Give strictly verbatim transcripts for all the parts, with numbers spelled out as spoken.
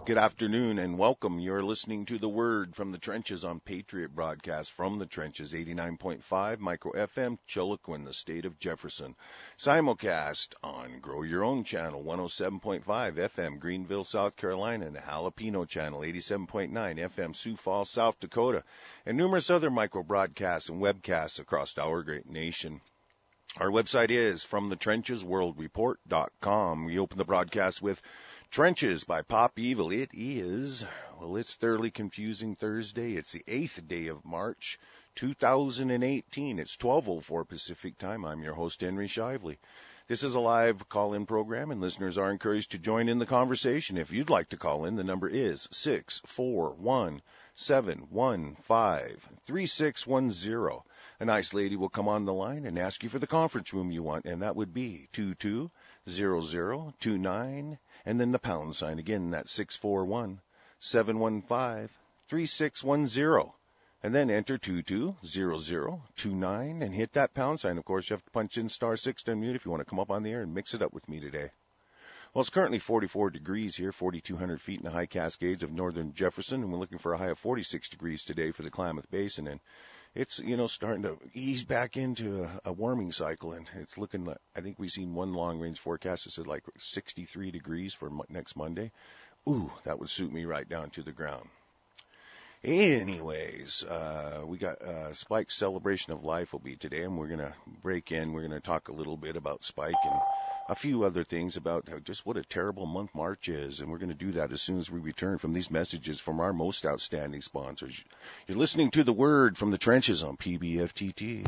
Good afternoon and welcome. You're listening to The Word from the Trenches on Patriot Broadcast from the Trenches, eighty-nine point five Micro F M, Chiloquin, the state of Jefferson. Simulcast on Grow Your Own Channel, one oh seven point five F M, Greenville, South Carolina, and the Jalapeno Channel, eighty-seven point nine F M, Sioux Falls, South Dakota, and numerous other micro broadcasts and webcasts across our great nation. Our website is from the trenches world report dot com. We open the broadcast with Trenches by Pop Evil. It is, well, it's thoroughly confusing Thursday. It's the eighth day of March, two thousand eighteen. It's twelve oh four Pacific time. I'm your host, Henry Shively. This is a live call-in program, and listeners are encouraged to join in the conversation. If you'd like to call in, the number is six four one, seven one five, three six one zero. A nice lady will come on the line and ask you for the conference room you want, and that would be two two zero zero two nine. And then the pound sign. Again, that's six four one, seven one five, three six one zero. And then enter two two zero zero two nine and hit that pound sign. Of course, you have to punch in star six to unmute if you want to come up on the air and mix it up with me today. Well, it's currently forty-four degrees here, forty-two hundred feet in the high Cascades of northern Jefferson, and we're looking for a high of forty-six degrees today for the Klamath Basin. And it's, you know, starting to ease back into a, a warming cycle, and it's looking like, I think we've seen one long-range forecast that said like sixty-three degrees for mo- next Monday. Ooh, that would suit me right down to the ground. Anyways, uh, we got uh, Spike's Celebration of Life will be today, and we're going to break in. We're going to talk a little bit about Spike and a few other things about just what a terrible month March is, and we're going to do that as soon as we return from these messages from our most outstanding sponsors. You're listening to The Word from the Trenches on P B F T T.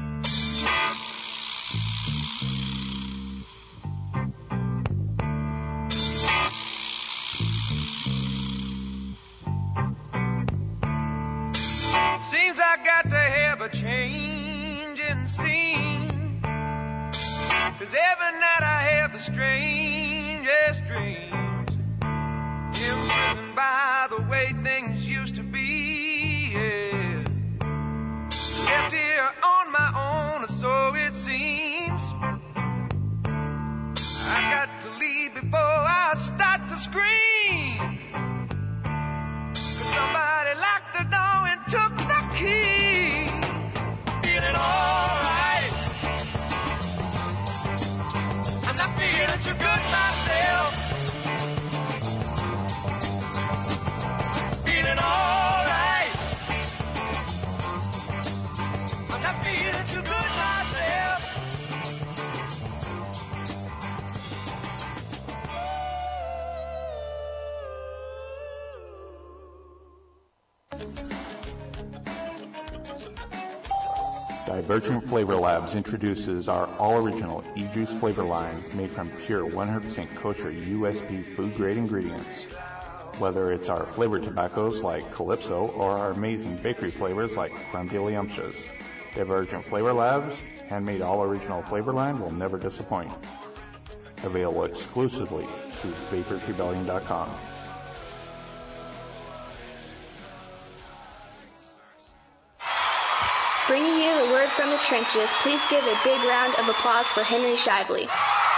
Seems I got to have a change in scene, 'cause every night I have the strangest dreams, imprisoned by the way things used to be, yeah. Left here on my own, or so it seems. I got to leave before I start to scream, 'cause somebody locked the door and took the key. Feeling alright, I'm not feeling too good myself. Feeling alright, I'm not feeling too good myself. Divergent Flavor Labs introduces our all-original e-juice flavor line made from pure one hundred percent kosher U S P food-grade ingredients. Whether it's our flavored tobaccos like Calypso or our amazing bakery flavors like Crumdiddlyumptious, Divergent Flavor Labs' handmade all-original flavor line will never disappoint. Available exclusively through vapors rebellion dot com. Bringing you the word from the trenches, please give a big round of applause for Henry Shively.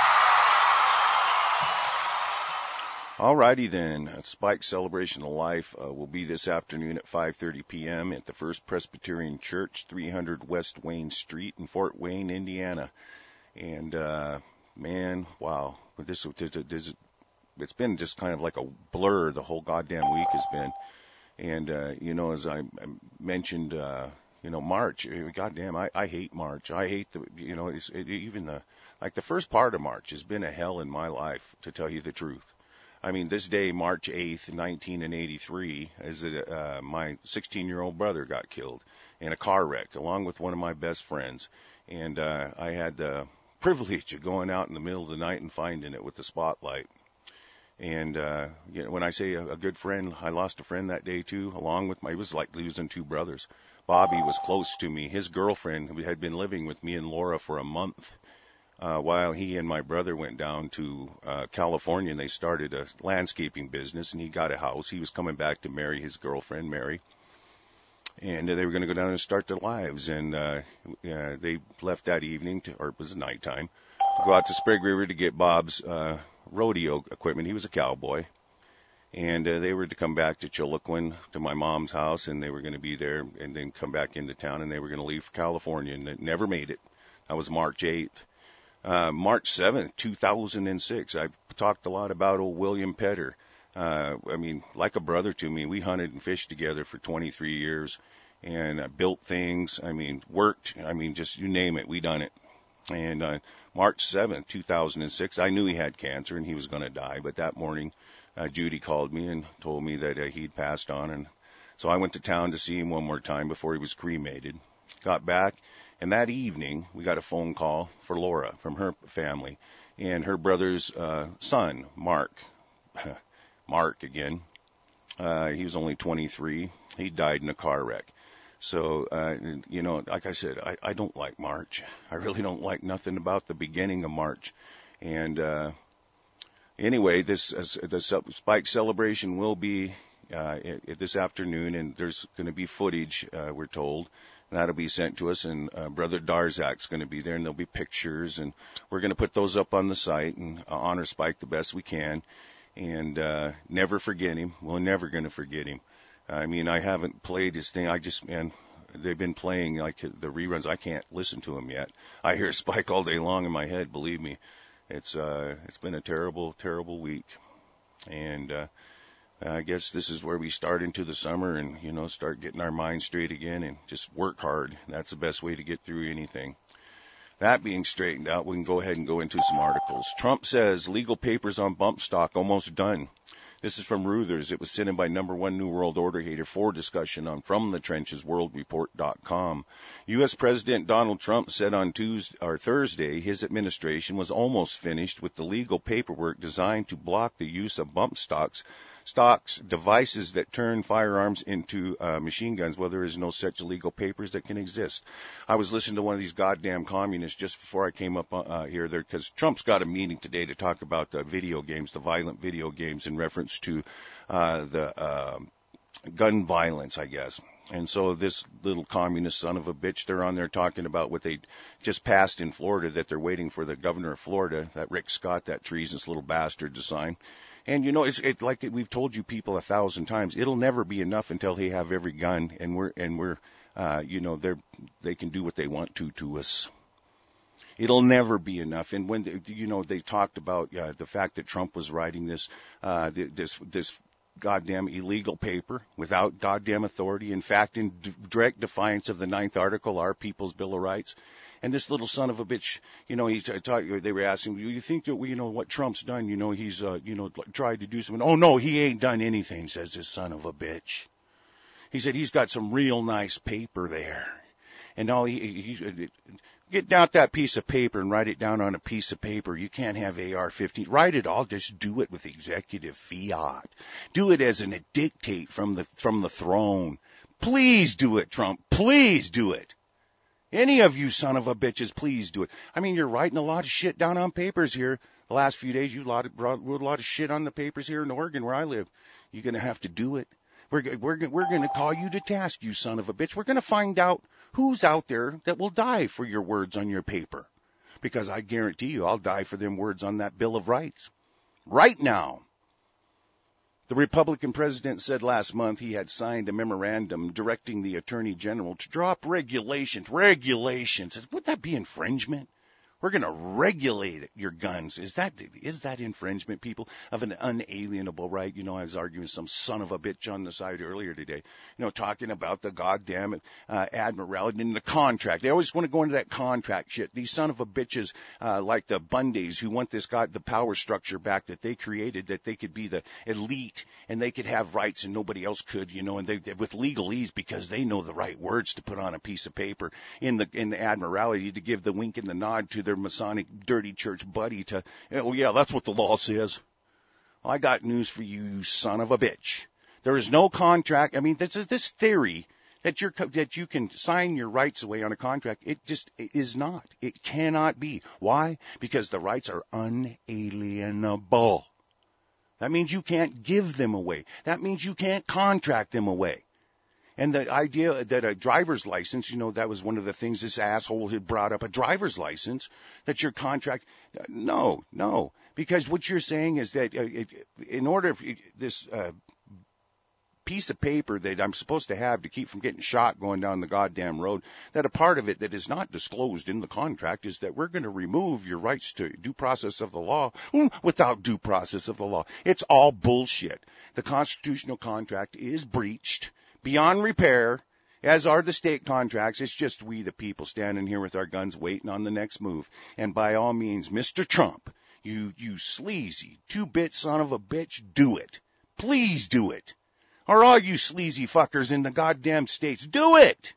Alrighty then, Spike's Celebration of Life uh, will be this afternoon at five thirty p.m. at the First Presbyterian Church, three hundred West Wayne Street in Fort Wayne, Indiana. And, uh, man, wow, this, this, this, it's been just kind of like a blur the whole goddamn week has been. And, uh, you know, as I mentioned, uh, you know, March, goddamn, I, I hate March. I hate the, you know, it's, it, even the, like the first part of March has been a hell in my life, to tell you the truth. I mean, this day, March eighth, nineteen eighty-three, is it, uh, my sixteen-year-old brother got killed in a car wreck, along with one of my best friends. And, uh, I had the privilege of going out in the middle of the night and finding it with the spotlight. And, uh, you know, when I say a, a good friend, I lost a friend that day too, along with my, it was like losing two brothers. Bobby was close to me. His girlfriend had been living with me and Laura for a month, uh, while he and my brother went down to, uh, California, and they started a landscaping business, and he got a house. He was coming back to marry his girlfriend, Mary. And uh, they were going to go down and start their lives. And, uh, uh, they left that evening to, or it was nighttime, to go out to Sprague River to get Bob's, uh, rodeo equipment. He was a cowboy. And uh, they were to come back to Chiloquin, to my mom's house, and they were going to be there and then come back into town, and they were going to leave for California, and they never made it. That was March eighth. Uh, March seventh, two thousand six, I've talked a lot about old William Petter. Uh, I mean, like a brother to me. We hunted and fished together for twenty-three years and uh, built things. I mean, worked. I mean, just you name it, we done it. And uh, March seventh, two thousand six, I knew he had cancer and he was going to die. But that morning, uh, Judy called me and told me that uh, he'd passed on. And so I went to town to see him one more time before he was cremated. Got back, and that evening we got a phone call for Laura from her family and her brother's uh, son, Mark. Mark again. Uh, he was only twenty-three. He died in a car wreck. So, uh, you know, like I said, I, I don't like March. I really don't like nothing about the beginning of March. And uh, anyway, this uh, the Spike celebration will be uh, this afternoon, and there's going to be footage, uh, we're told. And that'll be sent to us, and uh, Brother Darzak's going to be there, and there'll be pictures, and we're going to put those up on the site and uh, honor Spike the best we can. And uh, never forget him. We're never going to forget him. I mean, I haven't played his thing. I just, man, they've been playing like the reruns. I can't listen to him yet. I hear Spike all day long in my head. Believe me, it's uh, it's been a terrible, terrible week. And uh, I guess this is where we start into the summer and, you know, start getting our minds straight again and just work hard. That's the best way to get through anything. That being straightened out, we can go ahead and go into some articles. Trump says legal papers on bump stock almost done. This is from Reuters. It was sent in by number one New World Order hater for discussion on From the Trenches World Report dot com. U S. President Donald Trump said on Tuesday or Thursday his administration was almost finished with the legal paperwork designed to block the use of bump stocks, stocks devices that turn firearms into uh, machine guns. Well, there is no such legal papers that can exist. I was listening to one of these goddamn communists just before I came up uh, here there because Trump's got a meeting today to talk about the video games, the violent video games in reference to uh, the uh, gun violence, I guess. And so this little communist son of a bitch, they're on there talking about what they just passed in Florida, that they're waiting for the governor of Florida, that Rick Scott, that treasonous little bastard, to sign. And, you know, it's it, like we've told you people a thousand times, it'll never be enough until they have every gun and we're, and we're, uh, you know, they're, they can do what they want to to us. It'll never be enough. And when, they, you know, they talked about uh, the fact that Trump was writing this, uh, this, this goddamn illegal paper without goddamn authority. In fact, in d- direct defiance of the ninth article, our People's Bill of Rights. And this little son of a bitch, you know, he t- t- they were asking, do you think that, we, you know, what Trump's done, you know, he's, uh, you know, tried to do something. Oh, no, he ain't done anything, says this son of a bitch. He said he's got some real nice paper there. And all he, he, get out that piece of paper and write it down on a piece of paper. You can't have A R fifteen. Write it all. Just do it with executive fiat. Do it as an, a dictate from the, from the throne. Please do it, Trump. Please do it. Any of you son of a bitches, please do it. I mean, you're writing a lot of shit down on papers here. The last few days, you wrote a lot of shit on the papers here in Oregon where I live. You're going to have to do it. We're, we're, we're going to call you to task, you son of a bitch. We're going to find out who's out there that will die for your words on your paper. Because I guarantee you I'll die for them words on that Bill of Rights. Right now. The Republican president said last month he had signed a memorandum directing the Attorney General to drop regulations. Regulations. Would that be infringement? We're going to regulate your guns. Is that is that infringement, people, of an unalienable right? You know, I was arguing with some son of a bitch on the side earlier today, you know, talking about the goddamn uh, admiralty and the contract. They always want to go into that contract shit. These son of a bitches uh, like the Bundys who want this god, the power structure back that they created, that they could be the elite and they could have rights and nobody else could, you know, and they, they with legalese because they know the right words to put on a piece of paper in the in the admiralty to give the wink and the nod to their Masonic dirty church buddy to, oh yeah, that's what the law says. I got news for you, you son of a bitch. There is no contract. I mean, this this theory that you're that you can sign your rights away on a contract. It just it is not. It cannot be. Why? Because the rights are unalienable. That means you can't give them away. That means you can't contract them away. And the idea that a driver's license, you know, that was one of the things this asshole had brought up, a driver's license, that your contract, no, no. Because what you're saying is that uh, it, in order for this uh, piece of paper that I'm supposed to have to keep from getting shot going down the goddamn road, that a part of it that is not disclosed in the contract is that we're going to remove your rights to due process of the law without due process of the law. It's all bullshit. The constitutional contract is breached beyond repair, as are the state contracts. It's just we, the people, standing here with our guns waiting on the next move. And by all means, Mister Trump, you, you sleazy two-bit son of a bitch, do it. Please do it. Or all you sleazy fuckers in the goddamn states, do it.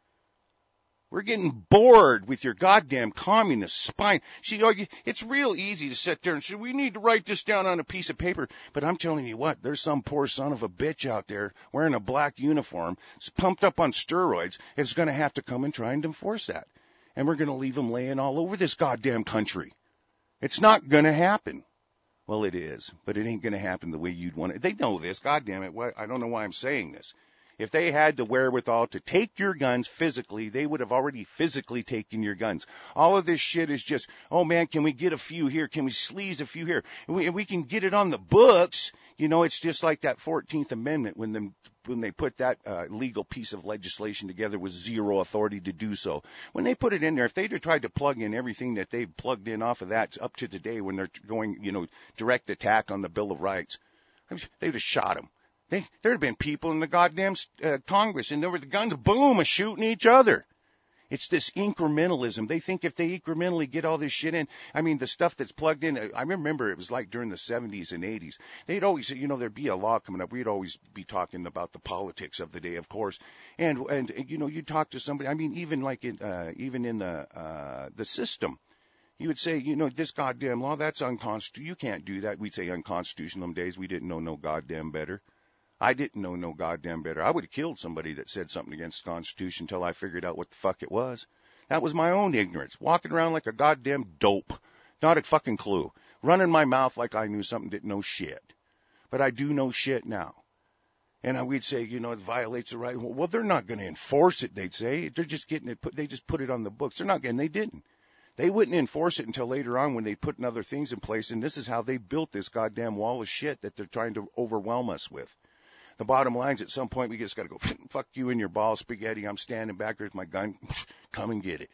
We're getting bored with your goddamn communist spine. See, it's real easy to sit there and say, we need to write this down on a piece of paper. But I'm telling you what, there's some poor son of a bitch out there wearing a black uniform, pumped up on steroids, is going to have to come and try and enforce that. And we're going to leave him laying all over this goddamn country. It's not going to happen. Well, it is, but it ain't going to happen the way you'd want it. They know this. God damn it. I don't know why I'm saying this. If they had the wherewithal to take your guns physically, they would have already physically taken your guns. All of this shit is just, oh, man, can we get a few here? Can we sleaze a few here? And we, and we can get it on the books. You know, it's just like that fourteenth Amendment when the, when they put that uh, legal piece of legislation together with zero authority to do so. When they put it in there, if they'd have tried to plug in everything that they've plugged in off of that up to today when they're going, you know, direct attack on the Bill of Rights, they'd have shot them. They, there'd have been people in the goddamn uh, Congress, and there were the guns, boom, shooting each other. It's this incrementalism. They think if they incrementally get all this shit in, I mean, the stuff that's plugged in, I remember it was like during the seventies and eighties. They'd always, you know, there'd be a law coming up. We'd always be talking about the politics of the day, of course. And, and you know, you'd talk to somebody, I mean, even like in, uh, even in the, uh, the system. You would say, you know, this goddamn law, that's unconstitutional. You can't do that. We'd say unconstitutional them days. We didn't know no goddamn better. I didn't know no goddamn better. I would have killed somebody that said something against the Constitution until I figured out what the fuck it was. That was my own ignorance. Walking around like a goddamn dope. Not a fucking clue. Running my mouth like I knew something, didn't know shit. But I do know shit now. And I, we'd say, you know, it violates the right. Well, they're not going to enforce it, they'd say. They're just getting it put, they just put it on the books. They're not getting, they didn't. They wouldn't enforce it until later on when they put other things in place. And this is how they built this goddamn wall of shit that they're trying to overwhelm us with. The bottom line is at some point we just got to go, fuck you and your ball spaghetti. I'm standing back here with my gun. Come and get it.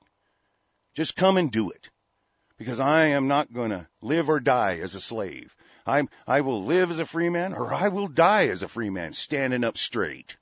Just come and do it. Because I am not going to live or die as a slave. I'm, I will live as a free man or I will die as a free man, standing up straight.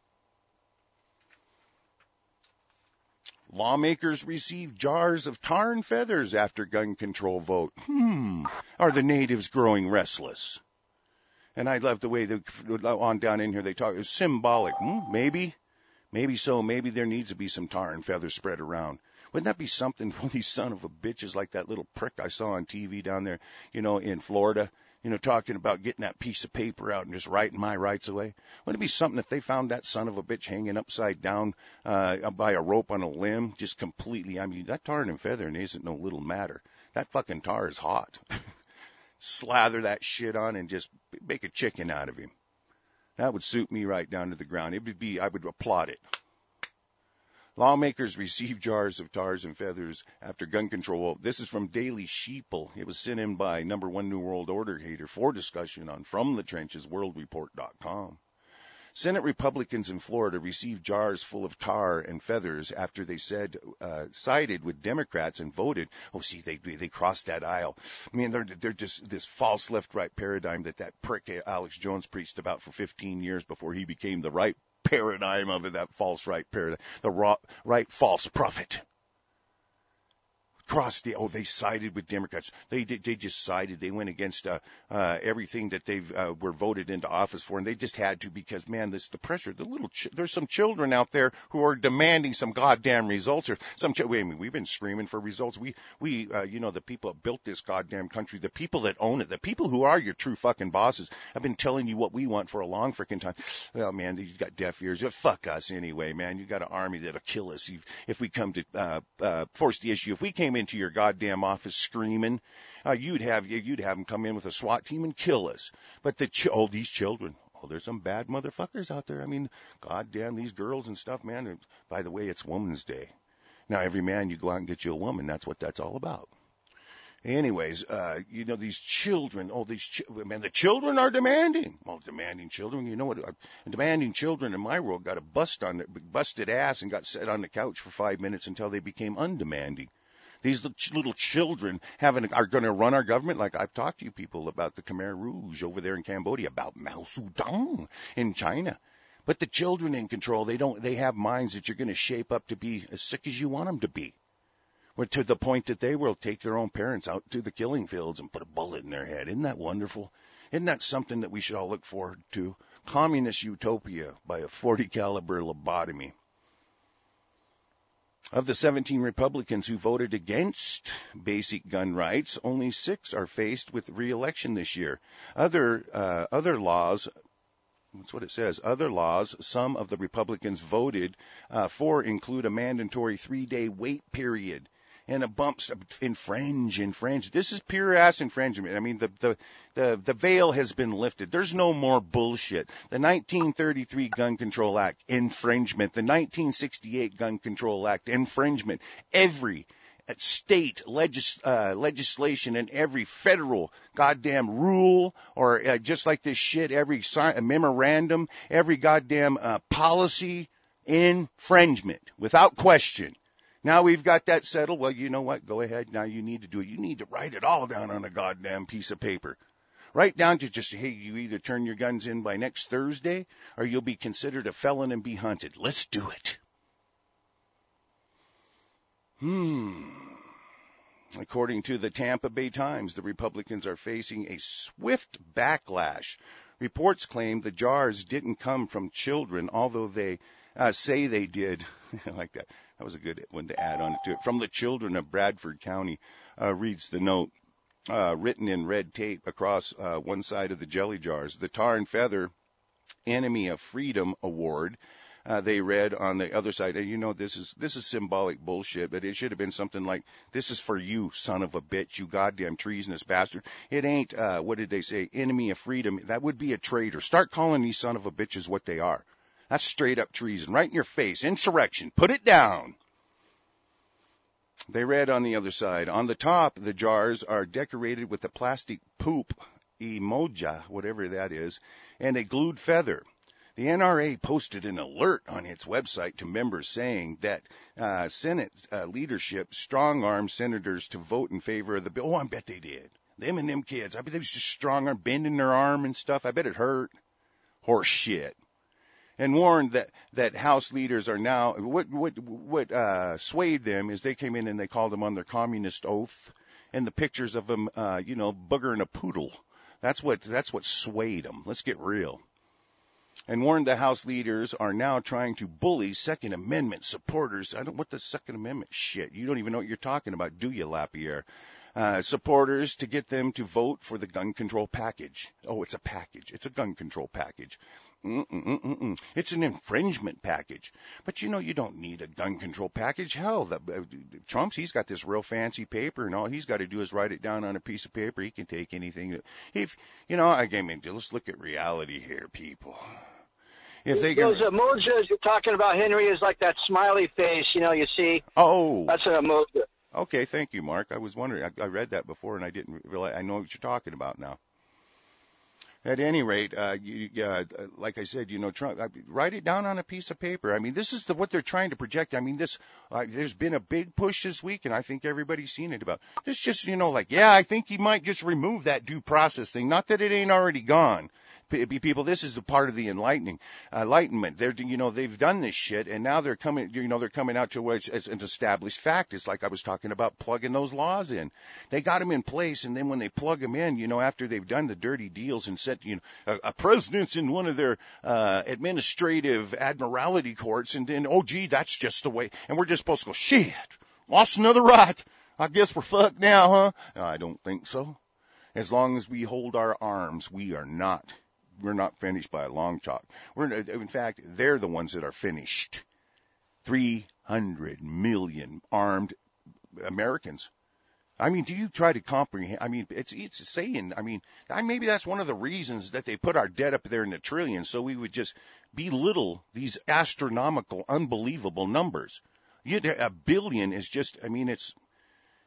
Lawmakers receive jars of tar and feathers after gun control vote. Hmm. Are the natives growing restless? And I love the way they, on down in here they talk. It's symbolic. Hmm, maybe. Maybe so. Maybe there needs to be some tar and feathers spread around. Wouldn't that be something for these son of a bitches like that little prick I saw on T V down there, you know, in Florida, you know, talking about getting that piece of paper out and just writing my rights away? Wouldn't it be something if they found that son of a bitch hanging upside down uh, by a rope on a limb, just completely, I mean, that tar and feathering isn't no little matter. That fucking tar is hot. Slather that shit on and just make a chicken out of him. That would suit me right down to the ground. It would be, I would applaud it. Lawmakers receive jars of tars and feathers after gun control. This is from Daily Sheeple. It was sent in by number one New World Order hater for discussion on From the Trenches World Report dot com. Senate Republicans in Florida received jars full of tar and feathers after they said uh, sided with Democrats and voted. Oh, see, they they crossed that aisle. I mean, they're they're just this false left-right paradigm that that prick Alex Jones preached about for fifteen years before he became the right paradigm of it, that false right paradigm, the raw, right false prophet. Crossed the, oh, they sided with Democrats. They did, they just sided. They went against uh, uh, everything that they uh, were voted into office for, and they just had to because, man, this the pressure. The little ch- there's some children out there who are demanding some goddamn results. Or some, ch- wait a minute, we've been screaming for results. We, we, uh, you know, the people that built this goddamn country, the people that own it, the people who are your true fucking bosses, have been telling you what we want for a long freaking time. Well, man, you got deaf ears. Fuck us anyway, man. You got an army that'll kill us if, if we come to uh, uh, force the issue. If we came into your goddamn office screaming, uh, you'd have you'd have them come in with a SWAT team and kill us. But the ch- oh, these children, oh, there's some bad motherfuckers out there. I mean, goddamn these girls and stuff, man. And by the way, it's Woman's Day. Now, every man, you go out and get you a woman. That's what that's all about. Anyways, uh, you know, these children, oh, these, ch- man, the children are demanding. Well, demanding children, you know what, uh, demanding children in my world got a bust on their, busted ass and got set on the couch for five minutes until they became undemanding. These little children having, are going to run our government. Like I've talked to you people about the Khmer Rouge over there in Cambodia, about Mao Zedong in China. But the children in control, they don't, they have minds that you're going to shape up to be as sick as you want them to be. Or to the point that they will take their own parents out to the killing fields and put a bullet in their head. Isn't that wonderful? Isn't that something that we should all look forward to? Communist utopia by a forty caliber lobotomy. Of the seventeen Republicans who voted against basic gun rights, only six are faced with re-election this year. Other uh, other laws, that's what it says, other laws some of the Republicans voted uh, for include a mandatory three-day wait period and a bump, infringe, infringe. This is pure ass infringement. I mean, the, the, the, the veil has been lifted. There's no more bullshit. The nineteen thirty-three Gun Control Act, infringement. The nineteen sixty-eight Gun Control Act, infringement. Every state legis, uh, legislation and every federal goddamn rule, or uh, just like this shit, every si- memorandum, every goddamn uh, policy, infringement, without question. Now we've got that settled. Well, you know what? Go ahead. Now you need to do it. You need to write it all down on a goddamn piece of paper. Write down to just, hey, you either turn your guns in by next Thursday or you'll be considered a felon and be hunted. Let's do it. Hmm. According to the Tampa Bay Times, the Republicans are facing a swift backlash. Reports claim the jars didn't come from children, although they uh, say they did. I like that. That was a good one to add on to it. From the children of Bradford County, uh, reads the note, uh, written in red tape across uh, one side of the jelly jars. The Tar and Feather Enemy of Freedom Award, uh, they read on the other side. And you know, this is this is symbolic bullshit, but it should have been something like, this is for you, son of a bitch, you goddamn treasonous bastard. It ain't, uh, what did they say, enemy of freedom. That would be a traitor. Start calling these son of a bitches what they are. That's straight up treason, right in your face. Insurrection. Put it down. They read on the other side. On the top, the jars are decorated with a plastic poop emoji, whatever that is, and a glued feather. The N R A posted an alert on its website to members saying that uh, Senate uh, leadership strong-armed senators to vote in favor of the bill. Oh, I bet they did. Them and them kids. I bet they was just strong-arm, bending their arm and stuff. I bet it hurt. Horse shit. And warned that, that House leaders are now, what, what, what, uh, swayed them is they came in and they called them on their communist oath and the pictures of them, uh, you know, boogering a poodle. That's what, that's what swayed them. Let's get real. And warned the House leaders are now trying to bully Second Amendment supporters. I don't, what the Second Amendment shit? You don't even know what you're talking about, do you, Lapierre? Uh, supporters to get them to vote for the gun control package. Oh, it's a package. It's a gun control package. Mm-mm-mm-mm. It's an infringement package. But, you know, you don't need a gun control package. Hell, the, uh, Trump's, he's got this real fancy paper, and all he's got to do is write it down on a piece of paper. He can take anything. If, you know, I mean, let's look at reality here, people. If they Those can, emojis you're talking about, Henry, is like that smiley face, you know, you see. Oh. That's an emoji. Okay, thank you, Mark. I was wondering. I, I read that before, and I didn't realize. I know what you're talking about now. At any rate, uh, you, uh, like I said, you know, Trump, uh, write it down on a piece of paper. I mean, this is the, what they're trying to project. I mean, this, uh, there's been a big push this week, and I think everybody's seen it about this. Just, you know, like, yeah, I think he might just remove that due process thing. Not that it ain't already gone. People, this is the part of the enlightening, uh, enlightenment. They're, you know, they've done this shit, and now they're coming, you know, they're coming out to where it's, it's an established fact. It's like I was talking about plugging those laws in. They got them in place, and then when they plug them in, you know, after they've done the dirty deals and set, you know, a, a president's in one of their uh, administrative admiralty courts, and then, oh, gee, that's just the way, and we're just supposed to go, shit, lost another right. I guess we're fucked now, huh? No, I don't think so. As long as we hold our arms, we are not. We're not finished by a long chalk. We're, in fact, they're the ones that are finished. three hundred million armed Americans. I mean, do you try to comprehend? I mean, it's it's saying, I mean, maybe that's one of the reasons that they put our debt up there in the trillions, so we would just belittle these astronomical, unbelievable numbers. You, a billion is just, I mean, it's,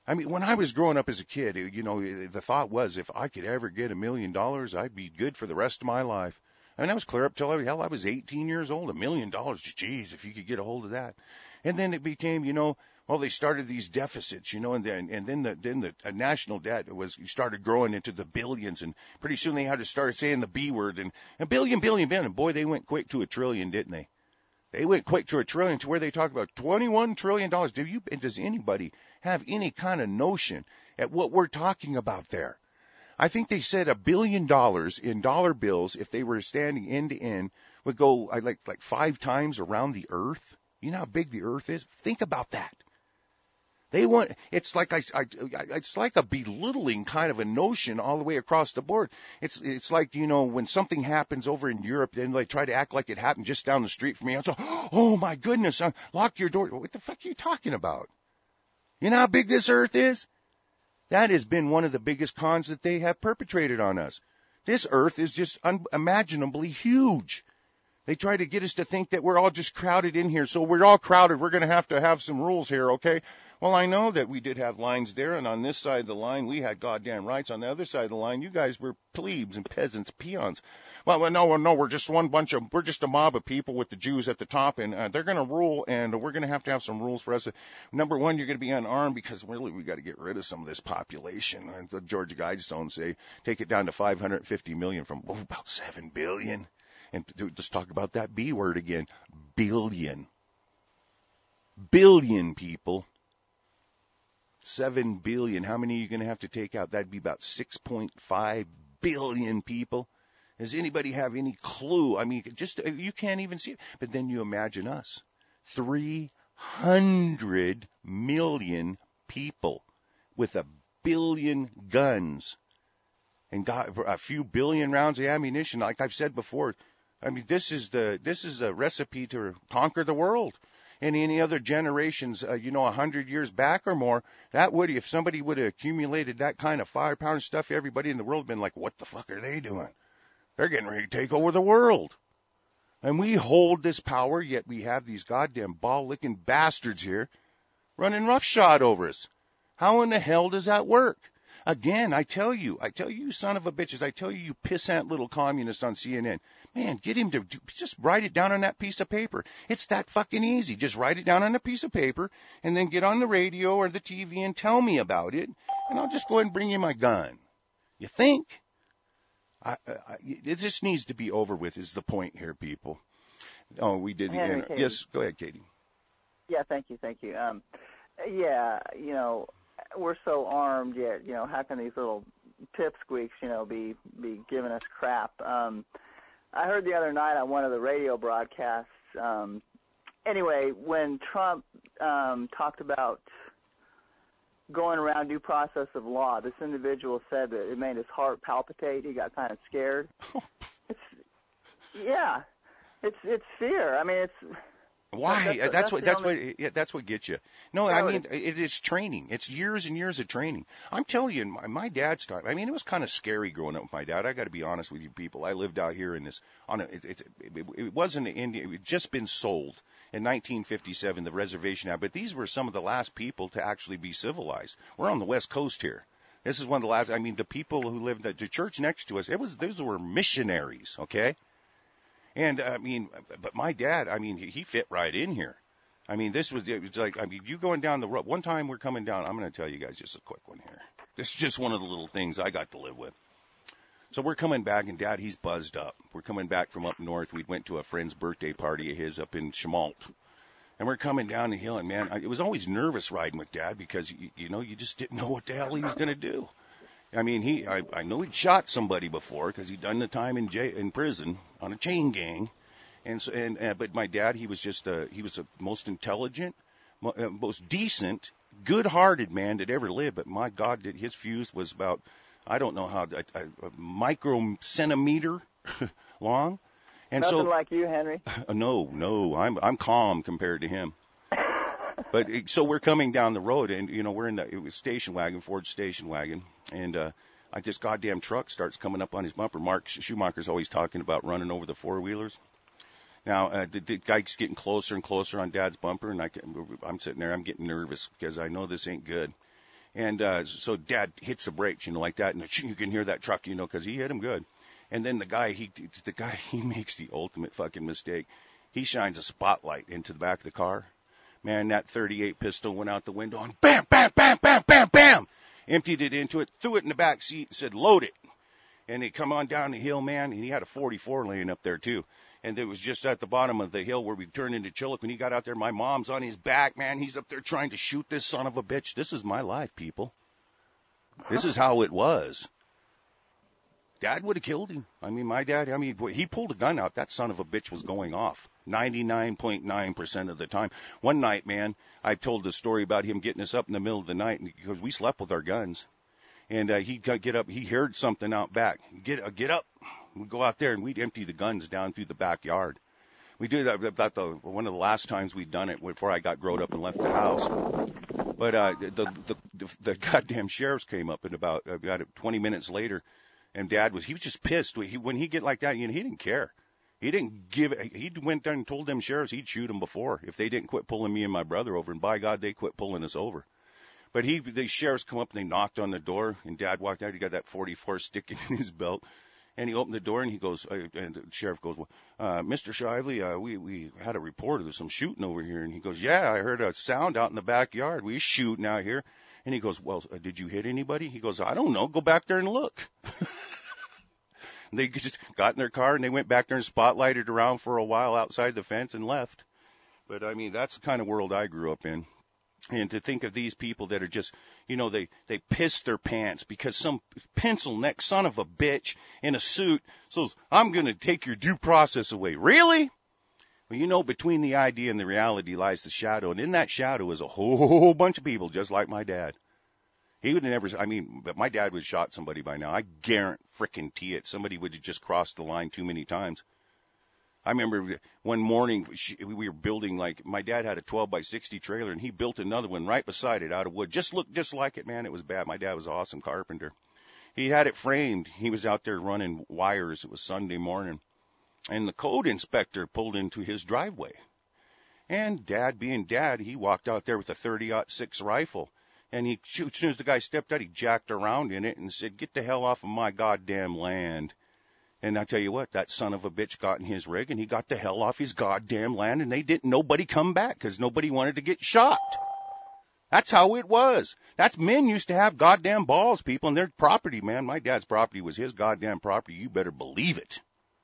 I mean, when I was growing up as a kid, you know, the thought was if I could ever get a million dollars, I'd be good for the rest of my life. I mean, that was clear up till, hell, I was eighteen years old. A million dollars, geez, if you could get a hold of that. And then it became, you know, well, they started these deficits, you know, and then and then the then the uh, national debt was started growing into the billions, and pretty soon they had to start saying the B word and a billion, billion, billion. And boy, they went quick to a trillion, didn't they? They went quick to a trillion, to where they talk about twenty-one trillion dollars. Do you? Does anybody have any kind of notion at what we're talking about there? I think they said a billion dollars in dollar bills, if they were standing end to end, would go like like five times around the Earth. You know how big the Earth is? Think about that. They want, it's like I, I, it's like a belittling kind of a notion all the way across the board. It's, it's like, you know, when something happens over in Europe, then they try to act like it happened just down the street from me. And so, oh my goodness, uh, lock your door. What the fuck are you talking about? You know how big this earth is? That has been one of the biggest cons that they have perpetrated on us. This earth is just unimaginably huge. They try to get us to think that we're all just crowded in here. So we're all crowded. We're going to have to have some rules here, okay? Well, I know that we did have lines there, and on this side of the line, we had goddamn rights. On the other side of the line, you guys were plebes and peasants, peons. Well, well no, no, we're just one bunch of, we're just a mob of people with the Jews at the top, and uh, they're going to rule, and we're going to have to have some rules for us. Number one, you're going to be unarmed, because really we got to get rid of some of this population. And the Georgia Guidestones say take it down to five hundred fifty million from oh, about seven billion. And just talk about that B word again, billion. Billion people. Seven billion. How many are you going to have to take out? That'd be about six point five billion people. Does anybody have any clue? I mean, just, you can't even see it. But then you imagine us. three hundred million people with a billion guns and got a few billion rounds of ammunition. Like I've said before, I mean, this is the, this is a recipe to conquer the world. And any other generations, uh, you know, a hundred years back or more, that would, if somebody would have accumulated that kind of firepower and stuff, everybody in the world would have been like, what the fuck are they doing? They're getting ready to take over the world. And we hold this power, yet we have these goddamn ball-licking bastards here running roughshod over us. How in the hell does that work? Again, I tell you, I tell you, son of a bitches, I tell you, you pissant little communist on C N N, man, get him to just write it down on that piece of paper. It's that fucking easy. Just write it down on a piece of paper and then get on the radio or the T V and tell me about it, and I'll just go ahead and bring you my gun. You think? I, I, it just needs to be over with is the point here, people. Oh, we did the Henry, inter- Yes, go ahead, Katie. Yeah, thank you, thank you. Um, yeah, you know, we're so armed yet, you know, how can these little pipsqueaks, you know, be, be giving us crap? Um, I heard the other night on one of the radio broadcasts, um, anyway, when Trump um, talked about going around due process of law, this individual said that it made his heart palpitate. He got kind of scared. It's, yeah, it's it's fear. I mean, it's... Why? That's, that's, that's what. That's only... what. Yeah, that's what gets you. No, yeah, I mean it is training. It's years and years of training. I'm telling you, my, my dad's time. I mean, it was kind of scary growing up with my dad. I got to be honest with you, people. I lived out here in this. On a, it, it, it, it wasn't an Indian. It had just been sold in nineteen fifty-seven, the Reservation Act. But these were some of the last people to actually be civilized. We're on the West Coast here. This is one of the last. I mean, the people who lived at the church next to us. It was. Those were missionaries. Okay. And I mean, but my dad. I mean, he, he fit right in here. I mean, this was, it was like, I mean, you going down the road. One time we're coming down, I'm going to tell you guys just a quick one here. This is just one of the little things I got to live with. So we're coming back, and Dad, he's buzzed up. We're coming back from up north. We went to a friend's birthday party of his up in Chemalt. And we're coming down the hill, and man, I, it was always nervous riding with Dad because, you, you know, you just didn't know what the hell he was going to do. I mean, he, I, I know he'd shot somebody before because he'd done the time in jail, in prison on a chain gang. And so, and uh, but my dad, he was just uh, he was the most intelligent, mo- uh, most decent, good-hearted man that ever lived. But my God, did his fuse was about, I don't know how, a, a, a micro centimeter long. And Nothing so, like you, Henry. Uh, no, no, I'm I'm calm compared to him. But so we're coming down the road, and you know we're in the it was station wagon, Ford station wagon, and uh, I this goddamn truck starts coming up on his bumper. Mark Schumacher's always talking about running over the four wheelers. Now, uh, the, the guy's getting closer and closer on Dad's bumper, and I can, I'm sitting there, I'm getting nervous because I know this ain't good. And uh, so Dad hits the brakes, you know, like that, and you can hear that truck, you know, because he hit him good. And then the guy, he, the guy, he makes the ultimate fucking mistake. He shines a spotlight into the back of the car. Man, that thirty-eight pistol went out the window and bam, bam, bam, bam, bam, bam. Emptied it into it, threw it in the back seat, and said, load it. And he come on down the hill, man, and he had a forty-four laying up there, too. And it was just at the bottom of the hill where we turned into Chillick. When he got out there, my mom's on his back, man. He's up there trying to shoot this son of a bitch. This is my life, people. This is how it was. Dad would have killed him. I mean, my dad, I mean, he pulled a gun out. That son of a bitch was going off ninety-nine point nine percent of the time. One night, man, I told the story about him getting us up in the middle of the night because we slept with our guns. And uh, he'd get up. He heard something out back. Get uh, get up. We'd go out there, and we'd empty the guns down through the backyard. We did that about the one of the last times we'd done it before I got growed up and left the house. But uh, the, the the the goddamn sheriffs came up in about about twenty minutes later, and Dad was he was just pissed. He, when he get like that, you know, he didn't care. He didn't give. He went down and told them sheriffs he'd shoot them before if they didn't quit pulling me and my brother over. And by God, they quit pulling us over. But he, the sheriffs come up and they knocked on the door, and Dad walked out. He got that forty-four sticking in his belt, and he opened the door and he goes, uh, and the sheriff goes, well, uh, Mister Shively, uh, we we had a report of some shooting over here, and he goes, yeah, I heard a sound out in the backyard. We shooting out here, and he goes, well, uh, did you hit anybody? He goes, I don't know. Go back there and look. And they just got in their car and they went back there and spotlighted around for a while outside the fence and left. But I mean, that's the kind of world I grew up in. And to think of these people that are just, you know, they, they piss their pants because some pencil neck son of a bitch in a suit says, I'm going to take your due process away. Really? Well, you know, between the idea and the reality lies the shadow. And in that shadow is a whole bunch of people just like my dad. He would have never, I mean, but my dad would have shot somebody by now. I guarantee it. Somebody would have just crossed the line too many times. I remember one morning we were building, like, my dad had a twelve by sixty trailer, and he built another one right beside it out of wood. Just looked just like it, man. It was bad. My dad was an awesome carpenter. He had it framed. He was out there running wires. It was Sunday morning. And the code inspector pulled into his driveway. And Dad, being Dad, he walked out there with a thirty aught six rifle. And he, as soon as the guy stepped out, he jacked around in it and said, get the hell off of my goddamn land. And I tell you what, that son of a bitch got in his rig and he got the hell off his goddamn land, and they didn't, nobody come back because nobody wanted to get shot. That's how it was. That's men used to have goddamn balls, people, and their property, man. My dad's property was his goddamn property. You better believe it.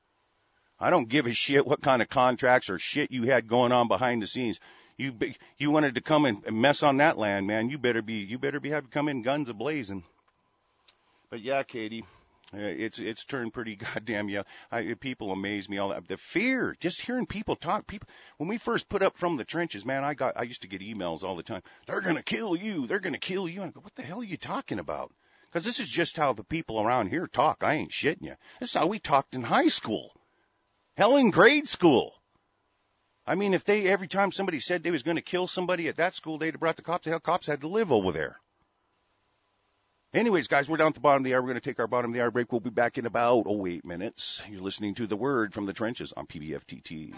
I don't give a shit what kind of contracts or shit you had going on behind the scenes. You you wanted to come and mess on that land, man. You better be you better be have to come in guns a-blazing. But yeah, Katie. Uh, it's it's turned pretty goddamn yeah. I, people amaze me all that. The fear, just hearing people talk. People, when we first put up From the Trenches, man, I got I used to get emails all the time. They're gonna kill you. They're gonna kill you. And I go, what the hell are you talking about? Because this is just how the people around here talk. I ain't shitting you. This is how we talked in high school. Hell, in grade school. I mean, if they every time somebody said they was going to kill somebody at that school, they'd have brought the cops. The hell, cops had to live over there. Anyways, guys, we're down at the bottom of the hour. We're going to take our bottom of the hour break. We'll be back in about, oh, eight minutes. You're listening to The Word from the Trenches on P B F T T.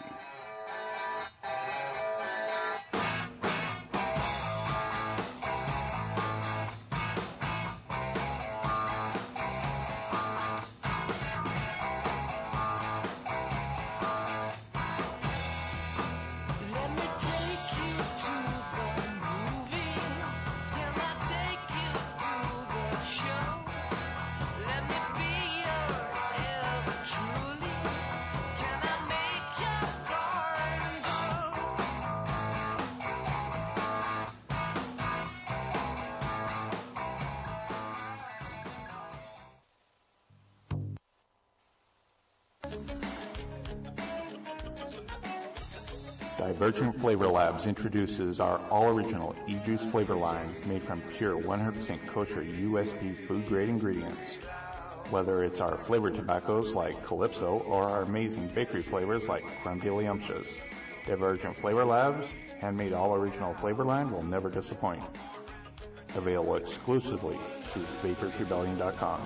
Divergent Flavor Labs introduces our all-original e-juice flavor line made from pure one hundred percent kosher U S P food-grade ingredients. Whether it's our flavored tobaccos like Calypso or our amazing bakery flavors like Creme de Liumptious, Divergent Flavor Labs' handmade all-original flavor line will never disappoint. Available exclusively through vapors rebellion dot com.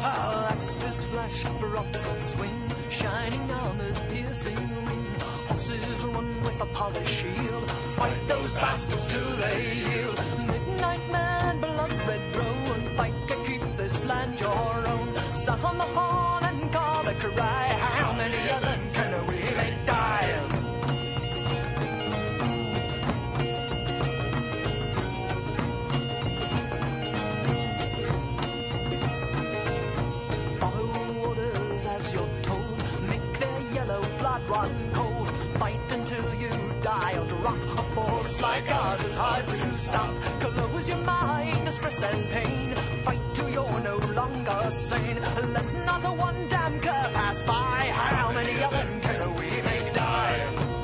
Our axes flash, broadswords swing, shining armors piercing ring. Horses run with a polished shield, fight those bastards till they yield. Midnight man, blood red roan, fight to keep this land your own. Sound the horn and call the cry, how many of them can we make die? Follow orders as you're told, make their yellow blood run cold. Fight until you die or drop. A force like ours is hard to stop. Close your mind to stress and pain. Fight till you're no longer sane. Let not a one damn cur pass by. How many of them can we make die?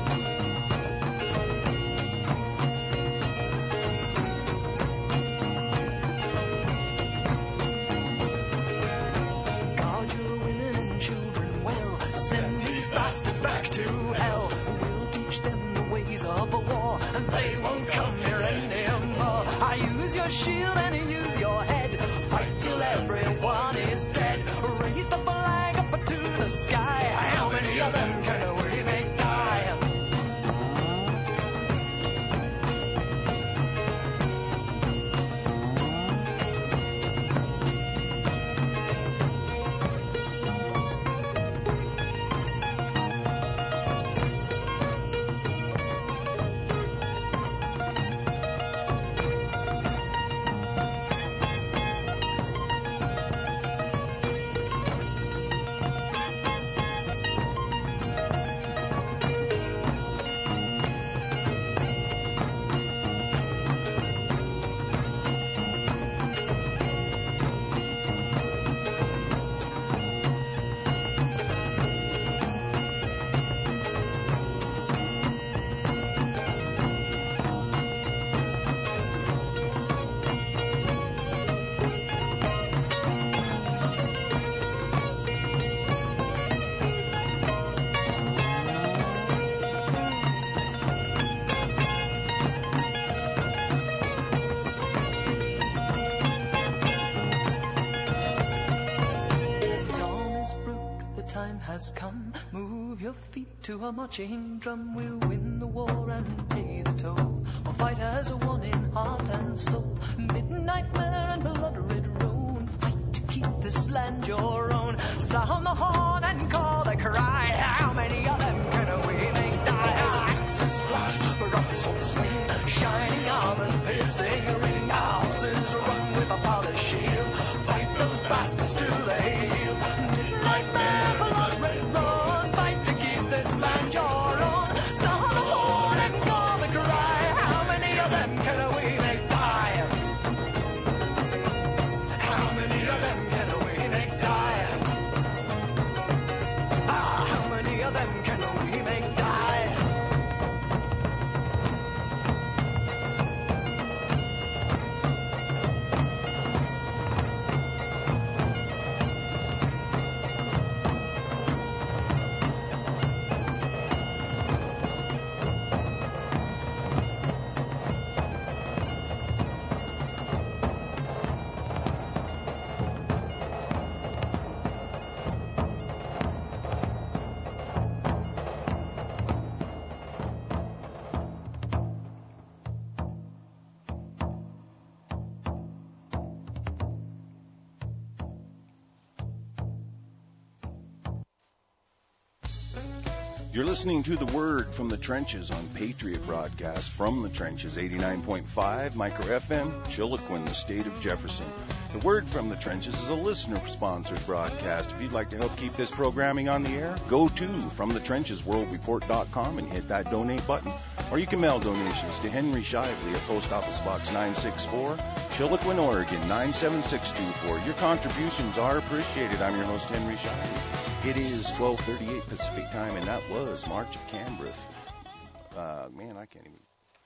Guard your women and children well. Send these bastards back to hell. We'll teach them the ways of a war, and they won't come here anymore. I use your shield and use your head. Fight till everyone is dead. Raise the flag up to the sky. How many of them can we make die? Has come, move your feet to a marching drum. We'll win the war and pay the toll, or fight as one in heart and soul. Midnight mare and blood red roan, fight to keep this land your own. Sound the horn and call the cry, how many of them can we make die? Axes flash, broadswords swing, shining armors piercing ring. Horses run with a polished shield, fight those bastards till they yield. Midnight mare, blood red roan, fight to keep this land your own. Sound the horn and call the cry, how many of them can we make die? How many of them can we make die? Ah, how many of them can we make die? You're listening to The Word from the Trenches on Patriot Broadcast from the Trenches, eighty-nine point five Micro F M, Chiloquin, the state of Jefferson. The Word from the Trenches is a listener-sponsored broadcast. If you'd like to help keep this programming on the air, go to from the trenches world report dot com and hit that donate button. Or you can mail donations to Henry Shively at Post Office Box nine six four, Chiloquin, Oregon nine seven six two four. Your contributions are appreciated. I'm your host, Henry Shively. It is twelve thirty-eight Pacific Time, and that was March of Cambrith. Uh, man, I can't even...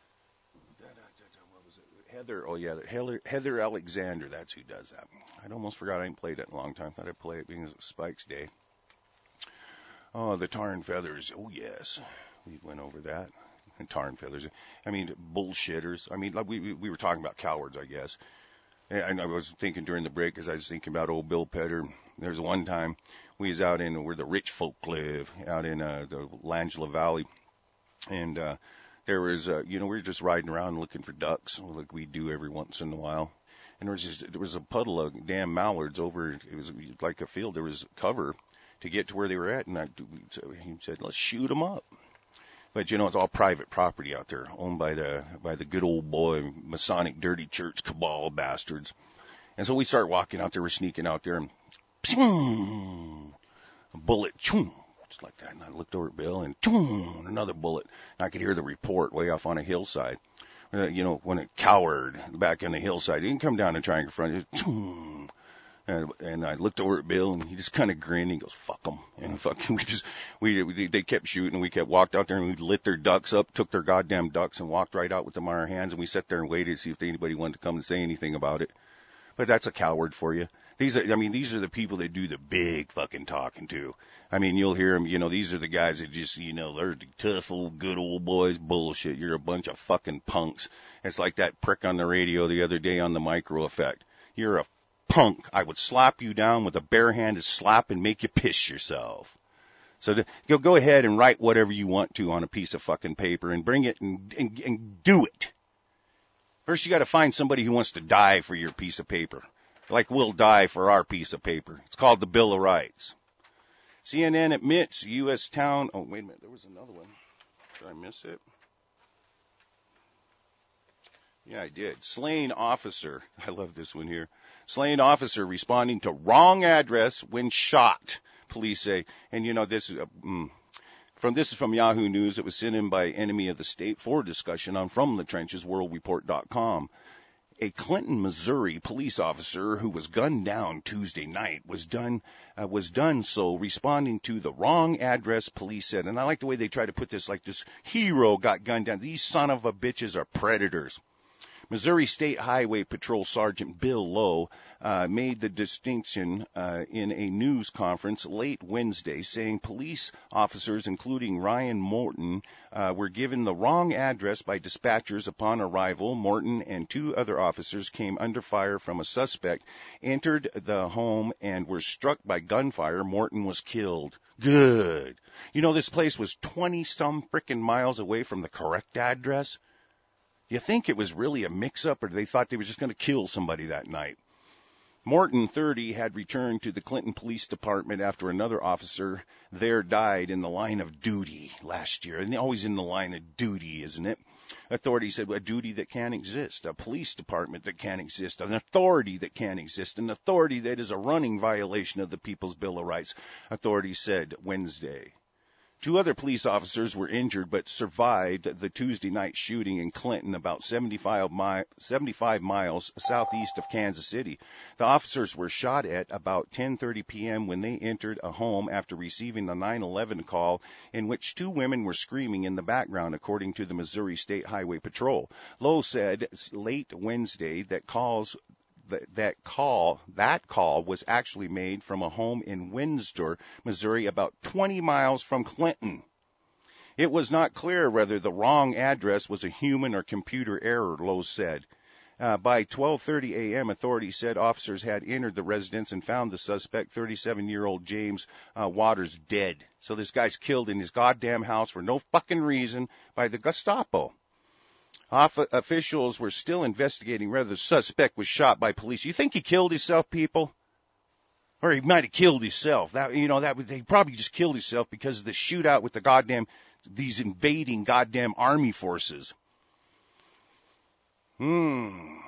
What was it? Heather, oh yeah, Heather, Heather Alexander, that's who does that. I'd almost forgot I hadn't played it in a long time. Thought I'd play it because it was Spike's Day. Oh, the Tar and Feathers. Oh, yes. We went over that. And Tar and Feathers. I mean, bullshitters. I mean, like we we were talking about cowards, I guess. And I was thinking during the break, as I was thinking about old Bill Petter, There's one time we was out in where the rich folk live, out in uh, the Langela Valley, and uh, there was, uh, you know, we were just riding around looking for ducks, like we do every once in a while. And there was just, there was a puddle of damn mallards over. It was like a field. There was cover to get to where they were at, and I, he said, "Let's shoot them up." But you know, it's all private property out there, owned by the by the good old boy Masonic dirty church cabal bastards. And so we start walking out there. We're sneaking out there, and pshing, a bullet, choom, just like that. And I looked over at Bill, and choom, another bullet. And I could hear the report way off on a hillside. Uh, you know, when it cowered back on the hillside, he didn't come down and try and confront it. Choom. And, and I looked over at Bill, and he just kind of grinned. He goes, "Fuck them," and fucking we just we, we they kept shooting, and we kept walked out there, and we lit their ducks up, took their goddamn ducks, and walked right out with them on our hands, and we sat there and waited to see if anybody wanted to come and say anything about it. But that's a coward for you. These are, I mean, these are the people that do the big fucking talking to. I mean, you'll hear them, you know, these are the guys that just, you know, they're the tough old good old boys. Bullshit. You're a bunch of fucking punks. It's like that prick on the radio the other day on the Micro Effect. You're a punk. I would slap you down with a barehanded slap and make you piss yourself. So to, go, go ahead and write whatever you want to on a piece of fucking paper and bring it and, and, and do it. First, you got to find somebody who wants to die for your piece of paper. Like we'll die for our piece of paper. It's called the Bill of Rights. C N N admits U S town. Oh, wait a minute. There was another one. Did I miss it? Yeah, I did. Slain officer. I love this one here. Slain officer responding to wrong address when shot, police say. And, you know, this is uh, mm, from this is from Yahoo News. It was sent in by Enemy of the State for discussion on From the Trenches World Report dot com. A Clinton, Missouri police officer who was gunned down Tuesday night was done uh, was done so responding to the wrong address, police said. And I like the way they try to put this, like this hero got gunned down. These son of a bitches are predators. Missouri State Highway Patrol Sergeant Bill Lowe uh, made the distinction uh, in a news conference late Wednesday, saying police officers, including Ryan Morton, uh, were given the wrong address by dispatchers upon arrival. Morton and two other officers came under fire from a suspect, entered the home, and were struck by gunfire. Morton was killed. Good. You know, this place was twenty-some frickin' miles away from the correct address. You think it was really a mix-up, or they thought they were just going to kill somebody that night? Morton, thirty, had returned to the Clinton Police Department after another officer there died in the line of duty last year. And always in the line of duty, isn't it? Authorities said a duty that can't exist, a police department that can't exist, an authority that can't exist, an authority that is a running violation of the People's Bill of Rights, authorities said Wednesday. Two other police officers were injured but survived the Tuesday night shooting in Clinton, about seventy-five, mi- seventy-five miles southeast of Kansas City. The officers were shot at about ten thirty p.m. when they entered a home after receiving a nine one one call in which two women were screaming in the background, according to the Missouri State Highway Patrol. Lowe said late Wednesday that calls That, that call, that call was actually made from a home in Windsor, Missouri, about twenty miles from Clinton. It was not clear whether the wrong address was a human or computer error, Lowe said. Uh, by twelve thirty a.m., authorities said officers had entered the residence and found the suspect, thirty-seven-year-old James uh, Waters, dead. So this guy's killed in his goddamn house for no fucking reason by the Gestapo. Off- officials were still investigating whether the suspect was shot by police. You think he killed himself, people? Or he might have killed himself. That, you know, that they probably just killed himself because of the shootout with the goddamn, these invading goddamn army forces. Hmm.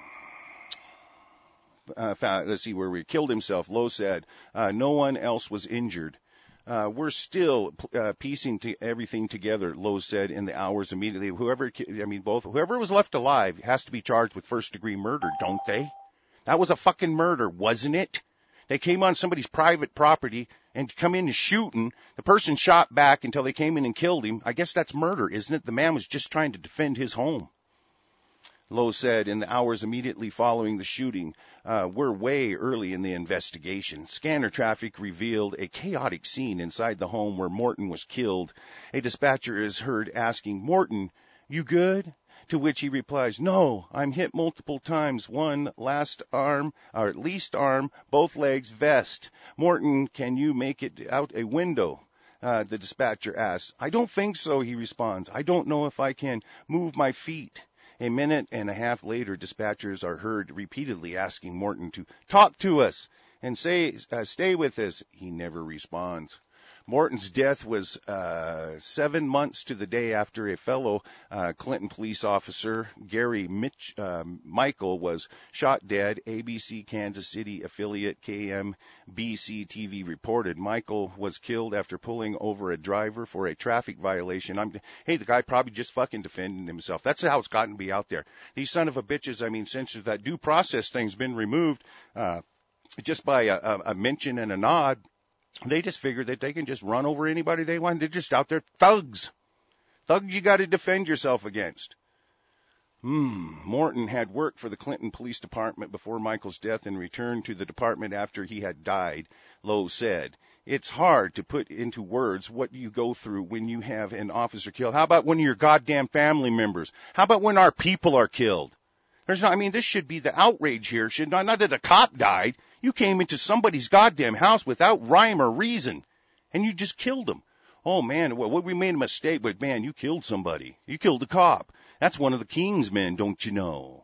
Uh, found, let's see where we killed himself. Lowe said uh, no one else was injured. Uh, we're still uh, piecing to everything together, Lowe said, in the hours immediately. Whoever, I mean, both, whoever was left alive has to be charged with first-degree murder, don't they? That was a fucking murder, wasn't it? They came on somebody's private property and come in and shooting. The person shot back until they came in and killed him. I guess that's murder, isn't it? The man was just trying to defend his home. Lowe said in the hours immediately following the shooting, uh, we're way early in the investigation. Scanner traffic revealed a chaotic scene inside the home where Morton was killed. A dispatcher is heard asking, Morton, you good? To which he replies, no, I'm hit multiple times, one last arm, or at least arm, both legs, vest. Morton, can you make it out a window? Uh, the dispatcher asks. I don't think so, he responds. I don't know if I can move my feet. A minute and a half later, dispatchers are heard repeatedly asking Morton to talk to us and say, uh, stay with us. He never responds. Morton's death was uh, seven months to the day after a fellow uh, Clinton police officer, Gary Mitch, uh, Michael, was shot dead. A B C Kansas City affiliate K M B C T V reported Michael was killed after pulling over a driver for a traffic violation. I'm, hey, the guy probably just fucking defending himself. That's how it's gotten to be out there. These son of a bitches, I mean, since that due process thing's been removed, uh, just by a, a, a mention and a nod, they just figure that they can just run over anybody they want. They're just out there thugs. Thugs you got to defend yourself against. Hmm. Morton had worked for the Clinton Police Department before Michael's death and returned to the department after he had died, Lowe said. It's hard to put into words what you go through when you have an officer killed. How about one of your goddamn family members? How about when our people are killed? There's not, I mean, this should be the outrage here. Should not, not that a cop died. You came into somebody's goddamn house without rhyme or reason, and you just killed them. Oh, man, well, we made a mistake, but, man, you killed somebody. You killed a cop. That's one of the king's men, don't you know?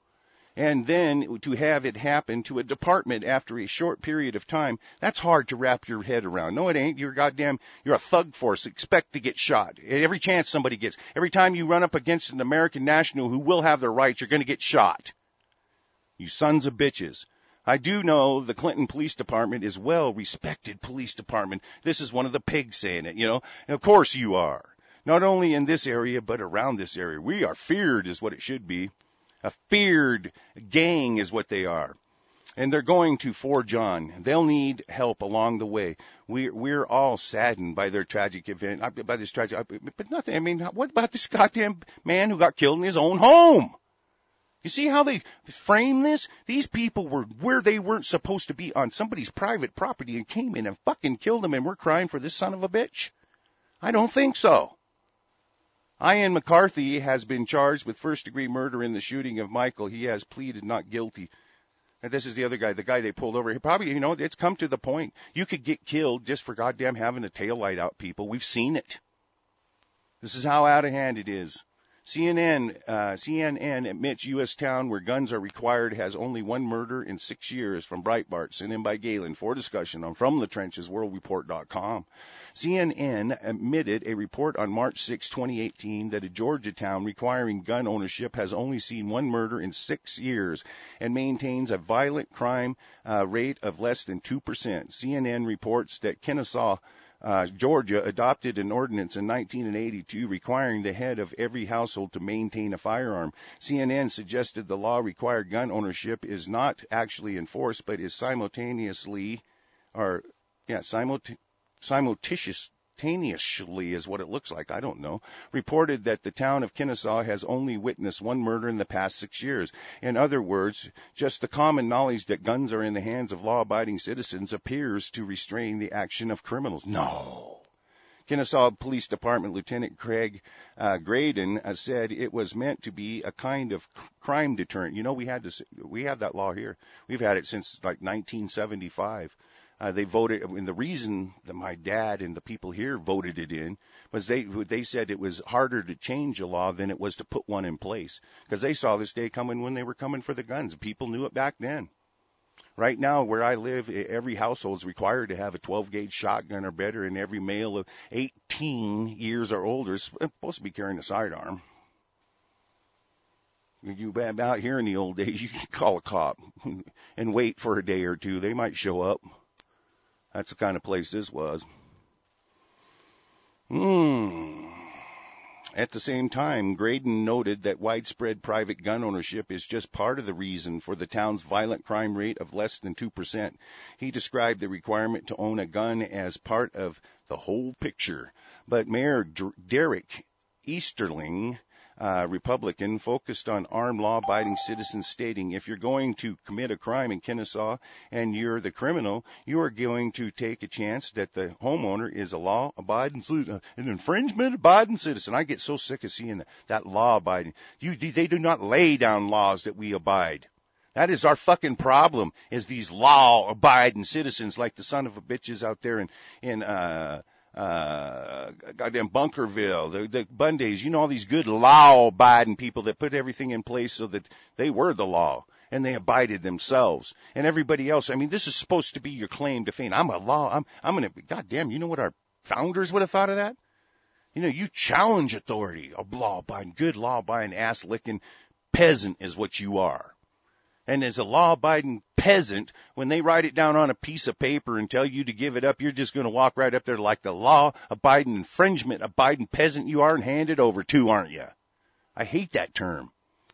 And then to have it happen to a department after a short period of time, that's hard to wrap your head around. No, it ain't. You're goddamn, you're a thug force. Expect to get shot. Every chance somebody gets. Every time you run up against an American national who will have their rights, you're going to get shot. You sons of bitches. I do know the Clinton Police Department is well-respected police department. This is one of the pigs saying it, you know. And of course you are. Not only in this area, but around this area. We are feared is what it should be. A feared gang is what they are. And they're going to forge on. They'll need help along the way. We're, we're all saddened by their tragic event, by this tragic, but nothing. I mean, what about this goddamn man who got killed in his own home? You see how they frame this? These people were where they weren't supposed to be, on somebody's private property, and came in and fucking killed them, and we're crying for this son of a bitch? I don't think so. Ian McCarthy has been charged with first-degree murder in the shooting of Michael. He has pleaded not guilty. And this is the other guy, the guy they pulled over. He probably, you know, it's come to the point. You could get killed just for goddamn having a taillight out, people. We've seen it. This is how out of hand it is. C N N, uh, C N N admits U S town where guns are required has only one murder in six years from Breitbart, sent in by Galen for discussion on From the Trenches World Report dot com. C N N admitted a report on March sixth, twenty eighteen, that a Georgia town requiring gun ownership has only seen one murder in six years and maintains a violent crime uh, rate of less than two percent. C N N reports that Kennesaw, Uh, Georgia adopted an ordinance in nineteen eighty-two requiring the head of every household to maintain a firearm. C N N suggested the law required gun ownership is not actually enforced, but is simultaneously, or yeah, simultaneously, simultaneously is what it looks like, I don't know, reported that the town of Kennesaw has only witnessed one murder in the past six years. In other words, just the common knowledge that guns are in the hands of law-abiding citizens appears to restrain the action of criminals. No. Kennesaw Police Department Lieutenant Craig uh, Graydon uh, said it was meant to be a kind of crime deterrent. You know, we had this, we have that law here. We've had it since like nineteen seventy-five. Uh, they voted, and the reason that my dad and the people here voted it in was they they said it was harder to change a law than it was to put one in place, because they saw this day coming when they were coming for the guns. People knew it back then. Right now, where I live, every household is required to have a twelve gauge shotgun or better, and every male of eighteen years or older is supposed to be carrying a sidearm. You out here in the old days, you can call a cop and wait for a day or two. They might show up. That's the kind of place this was. Hmm. At the same time, Graydon noted that widespread private gun ownership is just part of the reason for the town's violent crime rate of less than two percent. He described the requirement to own a gun as part of the whole picture. But Mayor D- Derek Easterling uh, Republican focused on armed law-abiding citizens, stating if you're going to commit a crime in Kennesaw and you're the criminal, you are going to take a chance that the homeowner is a law-abiding citizen, an infringement-abiding citizen. I get so sick of seeing that, that law-abiding. You, they do not lay down laws that we abide. That is our fucking problem, is these law-abiding citizens like the son of a bitches out there in, in, uh, uh, goddamn Bunkerville, the, the Bundys, you know, all these good law-abiding people that put everything in place so that they were the law and they abided themselves. And everybody else, I mean, this is supposed to be your claim to fame. I'm a law, I'm, I'm gonna, goddamn, you know what our founders would have thought of that? You know, you challenge authority, a law-abiding, good law-abiding, ass-licking peasant is what you are. And as a law-abiding peasant, when they write it down on a piece of paper and tell you to give it up, you're just going to walk right up there like the law-abiding, infringement-abiding peasant you are and hand it over to, aren't you? I hate that term.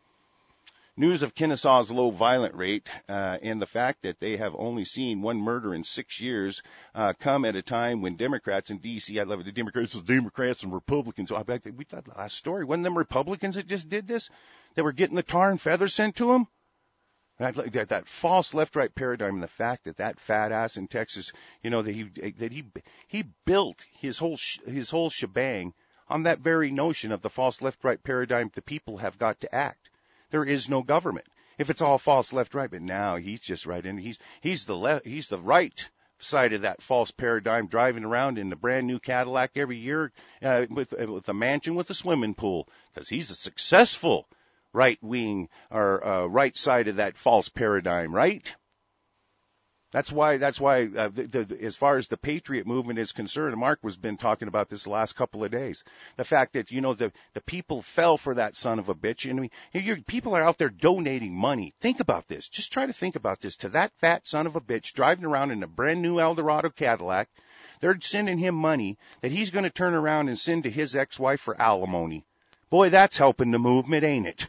News of Kennesaw's low violent rate uh, and the fact that they have only seen one murder in six years uh, come at a time when Democrats in D C, I love it, the Democrats, the Democrats and Republicans. So I bet we thought the last story, wasn't them Republicans that just did this? That were getting the tar and feathers sent to them? That, that, that false left-right paradigm, and the fact that that fat ass in Texas, you know, that he that he he built his whole sh- his whole shebang on that very notion of the false left-right paradigm. The people have got to act. There is no government if it's all false left-right. But now he's just right in. He's he's the left. He's the right side of that false paradigm, driving around in a brand new Cadillac every year uh, with uh, with a mansion with a swimming pool, because he's a successful right wing or uh, right side of that false paradigm, right? That's why, that's why, uh, the, the, as far as the Patriot movement is concerned, Mark has been talking about this the last couple of days. The fact that, you know, the, the people fell for that son of a bitch. And I mean, you're, people are out there donating money. Think about this. Just try to think about this. To that fat son of a bitch driving around in a brand new Eldorado Cadillac, they're sending him money that he's going to turn around and send to his ex-wife for alimony. Boy, that's helping the movement, ain't it?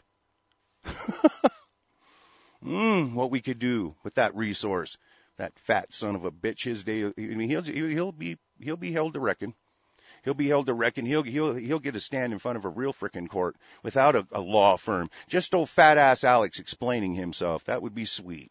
mm, what we could do with that resource, that fat son of a bitch. His day, I mean, he'll he'll be he'll be held to reckon. He'll be held to reckon. He'll he'll he'll get a stand in front of a real frickin' court without a, a law firm. Just old fat ass Alex explaining himself. That would be sweet.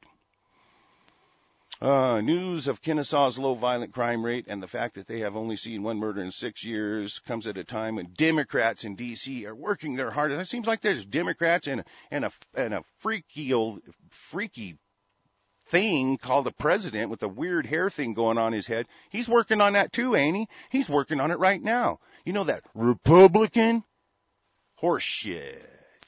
Uh, news of Kennesaw's low violent crime rate and the fact that they have only seen one murder in six years comes at a time when Democrats in D C are working their hardest. It seems like there's Democrats and, and, a, and a freaky old, freaky thing called the president with a weird hair thing going on his head. He's working on that too, ain't he? He's working on it right now. You know that Republican? Horse shit.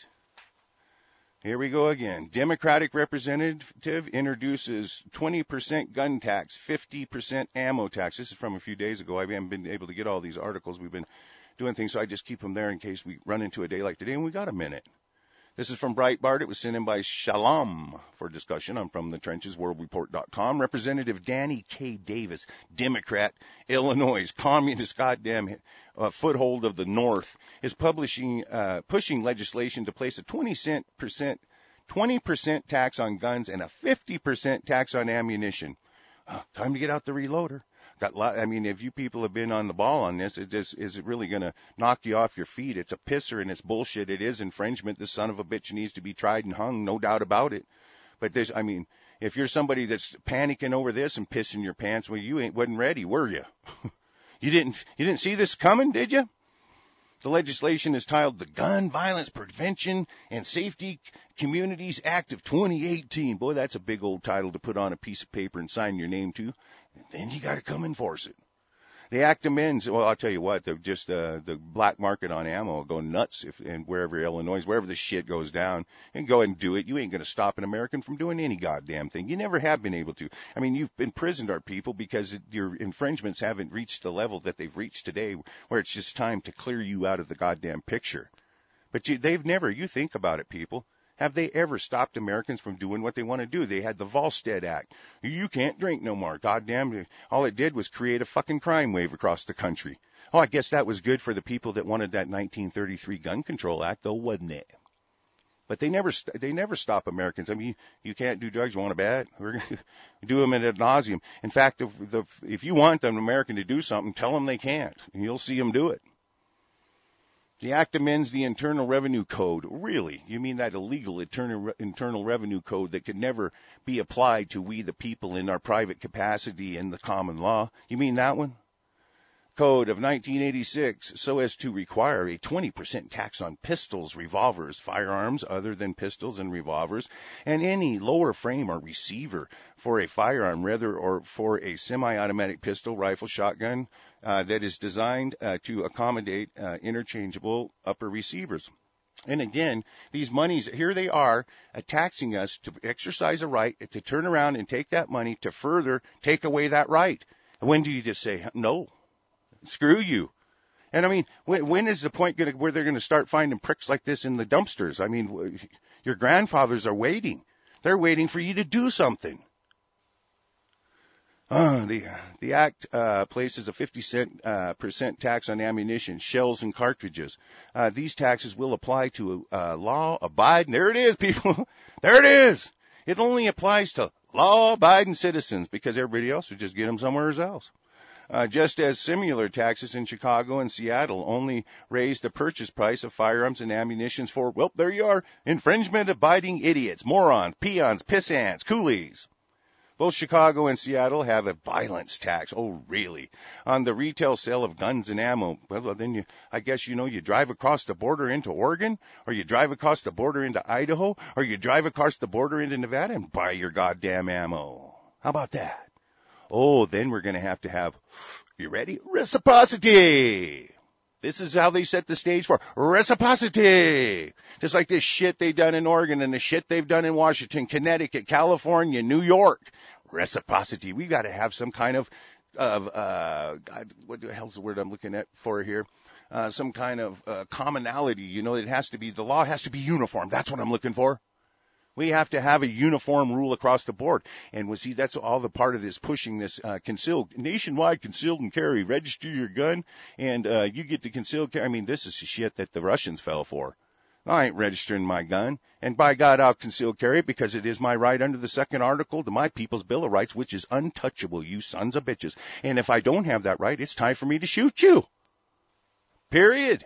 Here we go again. Democratic representative introduces twenty percent gun tax, fifty percent ammo tax. This is from a few days ago. I haven't been able to get all these articles. We've been doing things, so I just keep them there in case we run into a day like today, and we got a minute. This is from Breitbart. It was sent in by Shalom for discussion. I'm from the trenches, world report dot com. Representative Danny K. Davis, Democrat, Illinois, communist goddamn uh, foothold of the North, is publishing, uh, pushing legislation to place a twenty percent, twenty percent tax on guns and a fifty percent tax on ammunition. Uh, time to get out the reloader. Got lot, I mean, if you people have been on the ball on this, it just, is it really going to knock you off your feet? It's a pisser and it's bullshit. It is infringement. This son of a bitch needs to be tried and hung, no doubt about it. But there's, I mean, if you're somebody that's panicking over this and pissing your pants, well, you ain't wasn't ready, were you? you didn't, you didn't see this coming, did you? The legislation is titled the Gun Violence Prevention and Safety Communities Act of twenty eighteen. Boy, that's a big old title to put on a piece of paper and sign your name to. Then you got to come enforce it. The act amends, well, I'll tell you what, the, just uh, the black market on ammo will go nuts if, and wherever Illinois, wherever the shit goes down, and go ahead and do it. You ain't going to stop an American from doing any goddamn thing. You never have been able to. I mean, you've imprisoned our people because it, your infringements haven't reached the level that they've reached today where it's just time to clear you out of the goddamn picture. But you, they've never, you think about it, people. Have they ever stopped Americans from doing what they want to do? They had the Volstead Act. You can't drink no more. Goddamn, all it did was create a fucking crime wave across the country. Oh, I guess that was good for the people that wanted that nineteen thirty-three Gun Control Act, though, wasn't it? But they never, they never stop Americans. I mean, you, you can't do drugs. You want a bat? We're going to do them ad nauseum. In fact, if, the, if you want an American to do something, tell them they can't, and you'll see them do it. The act amends the Internal Revenue Code. Really? You mean that illegal internal, internal revenue code that could never be applied to we the people in our private capacity in the common law? You mean that one? Code of nineteen eighty-six, so as to require a twenty percent tax on pistols, revolvers, firearms other than pistols and revolvers, and any lower frame or receiver for a firearm, rather, or for a semi-automatic pistol, rifle, shotgun, uh, that is designed uh, to accommodate uh, interchangeable upper receivers. And again, these monies, here they are, uh, taxing us to exercise a right to turn around and take that money to further take away that right. When do you just say, no? Screw you. And I mean, when, when is the point gonna, where they're going to start finding pricks like this in the dumpsters? I mean, your grandfathers are waiting. They're waiting for you to do something. Uh, the the act uh, places a fifty cent uh, percent tax on ammunition, shells, and cartridges. Uh, these taxes will apply to uh, law-abiding. There it is, people. There it is. It only applies to law-abiding citizens because everybody else would just get them somewhere else. Uh, just as similar taxes in Chicago and Seattle only raised the purchase price of firearms and ammunition for, well, there you are, infringement-abiding idiots, morons, peons, pissants, coolies. Both Chicago and Seattle have a violence tax. Oh, really? On the retail sale of guns and ammo. Well, then you, I guess, you know, you drive across the border into Oregon, or you drive across the border into Idaho, or you drive across the border into Nevada and buy your goddamn ammo. How about that? Oh, then we're going to have to have, you ready? Reciprocity. This is how they set the stage for reciprocity. Just like this shit they've done in Oregon and the shit they've done in Washington, Connecticut, California, New York. Reciprocity. We got to have some kind of, of uh, God, what the hell's the word I'm looking at for here? Uh, some kind of uh, commonality. You know, it has to be, the law has to be uniform. That's what I'm looking for. We have to have a uniform rule across the board. And we see that's all the part of this pushing this uh, concealed, nationwide concealed and carry. Register your gun and uh, you get to concealed carry. I mean, this is the shit that the Russians fell for. I ain't registering my gun. And by God, I'll conceal carry it because it is my right under the second article to my People's Bill of Rights, which is untouchable, you sons of bitches. And if I don't have that right, it's time for me to shoot you. Period.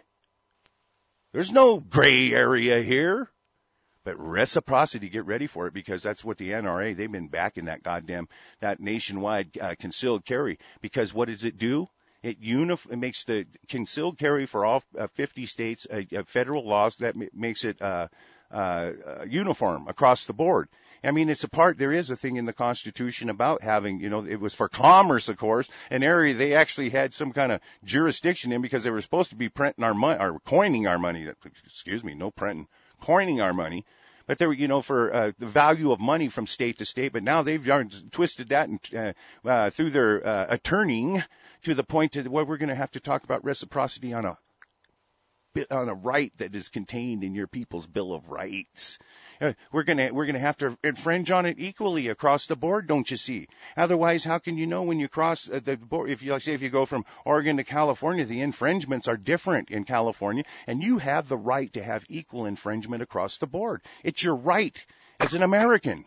There's no gray area here. But reciprocity, get ready for it because that's what the N R A, they've been backing that goddamn, that nationwide uh, concealed carry. Because what does it do? It, unif- it makes the concealed carry for all uh, fifty states, uh, uh, federal laws, that m- makes it uh, uh, uh, uniform across the board. I mean, it's a part, there is a thing in the Constitution about having, you know, it was for commerce, of course, an area they actually had some kind of jurisdiction in because they were supposed to be printing our money, or coining our money, excuse me, no printing. coining our money, but they were, you know, for uh, the value of money from state to state. But now they've twisted that and, uh, uh, through their uh, attorneying to the point that where we're going to have to talk about reciprocity on a on a right that is contained in your People's Bill of Rights. Uh, we're going to we're going to have to infringe on it equally across the board, don't you see? Otherwise, how can you know when you cross uh, the board? If you like, say if you go from Oregon to California, the infringements are different in California, and you have the right to have equal infringement across the board. It's your right as an American.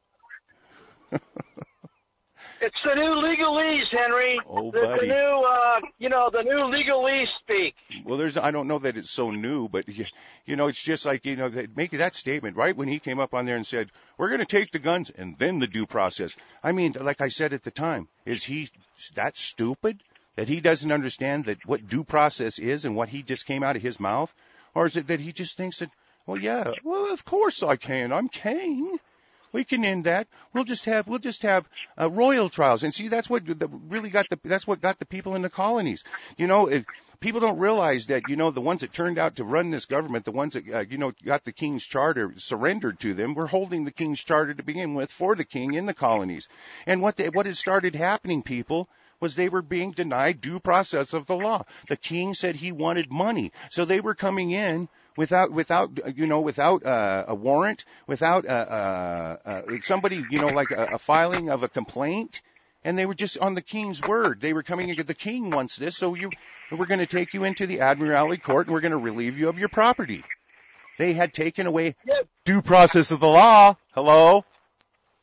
It's the new legalese, Henry. Oh, the, buddy. the new, uh, you know, the new legalese speak. Well, there's, I don't know that it's so new, but you, you know, it's just like, you know, they make that statement right when he came up on there and said, we're going to take the guns and then the due process. I mean, like I said at the time, is he that stupid that he doesn't understand that what due process is and what he just came out of his mouth? Or is it that he just thinks that, well, yeah, well, of course I can. I'm king. We can end that. We'll just have we'll just have uh, royal trials, and see that's what the, really got the that's what got the people in the colonies. You know, it, people don't realize that you know the ones that turned out to run this government, the ones that uh, you know got the King's Charter surrendered to them, were holding the King's Charter to begin with for the King in the colonies. And what they, what had started happening, people, was they were being denied due process of the law. The King said he wanted money, so they were coming in. Without, without, you know, without uh, a warrant, without uh, uh, uh, somebody, you know, like a, a filing of a complaint, and they were just on the King's word. They were coming in, the King wants this, so you, we're going to take you into the Admiralty Court, and we're going to relieve you of your property. They had taken away due process of the law. Hello?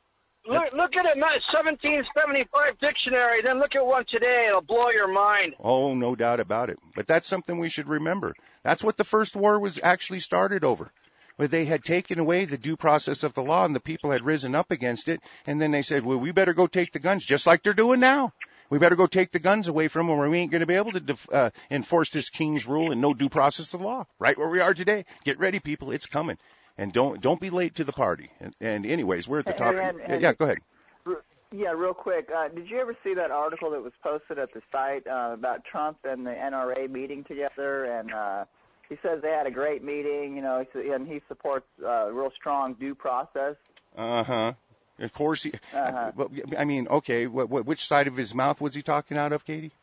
Look, look at a seventeen seventy-five dictionary, then look at one today. It'll blow your mind. Oh, no doubt about it. But that's something we should remember. That's what the first war was actually started over. Where they had taken away the due process of the law and the people had risen up against it. And then they said, well, we better go take the guns, just like they're doing now. We better go take the guns away from them or we ain't going to be able to def- uh, enforce this king's rule and no due process of the law. Right where we are today. Get ready, people. It's coming. And don't don't be late to the party. And, and anyways, we're at the top. And, and, yeah, go ahead. Yeah, real quick. Uh, did you ever see that article that was posted at the site uh, about Trump and the N R A meeting together? And uh, he says they had a great meeting, you know, and he supports uh, real strong due process. Uh-huh. Of course. He, uh-huh. I mean, okay, what, what, which side of his mouth was he talking out of, Katie?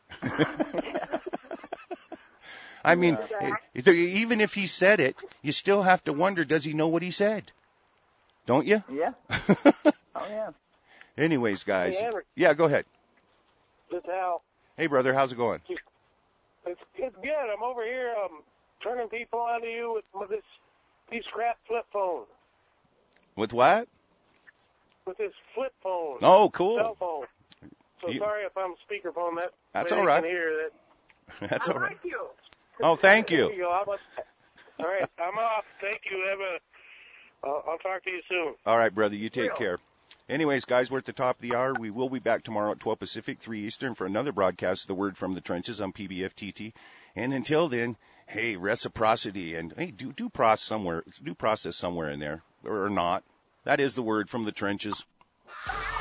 I mean, yeah. Even if he said it, you still have to wonder, does he know what he said? Don't you? Yeah. Oh, yeah. Anyways, guys. Hey, Henry. Yeah, go ahead. This is Al. Hey, brother, how's it going? It's, it's good. I'm over here um, turning people onto you with, with this piece of crap flip phone. With what? With this flip phone. Oh, cool. Cell phone. So you, sorry if I'm speakerphone. That that's way all right. Can hear that. That's I all right. like you. Oh, thank you. There you go. All right, I'm off. Thank you. Have a. Uh, I'll talk to you soon. All right, brother. You take care. Anyways, guys, we're at the top of the hour. We will be back tomorrow at twelve Pacific, three Eastern for another broadcast of The Word from the Trenches on P B F T T. And until then, hey, reciprocity and hey, do do process somewhere, do process somewhere in there or not. That is The Word from the Trenches.